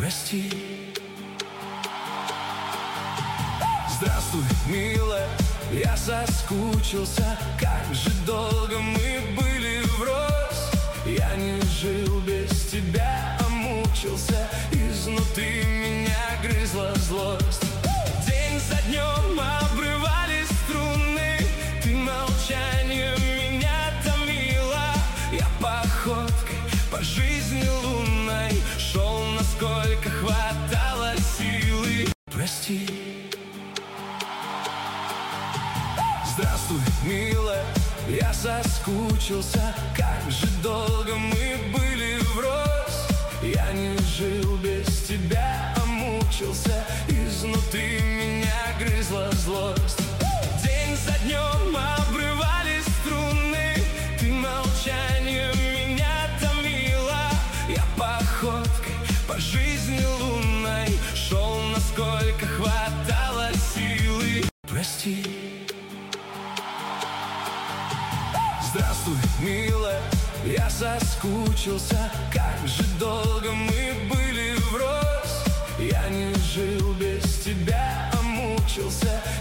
прости. Здравствуй, милая, я соскучился. Как же долго мы были врозь. Я не жил без тебя, а мучился. Изнутри меня грызла злость. День за днем обрывались струны. Ты молчанием меня томила. Я походкой по жизни лунной шел, насколько хватало силы. Прости. Здравствуй, милая, я соскучился. Как же долго мы были врозь. Я не жил без тебя, а мучился. Изнутри меня грызла злость. День за днем обрывались струны. Ты молчанием меня томила. Я походкой по жизни лунной шел, насколько хватало силы. Прости. Здравствуй, милая, я соскучился. Как же долго мы были врозь. Я не жил без тебя, а мучился.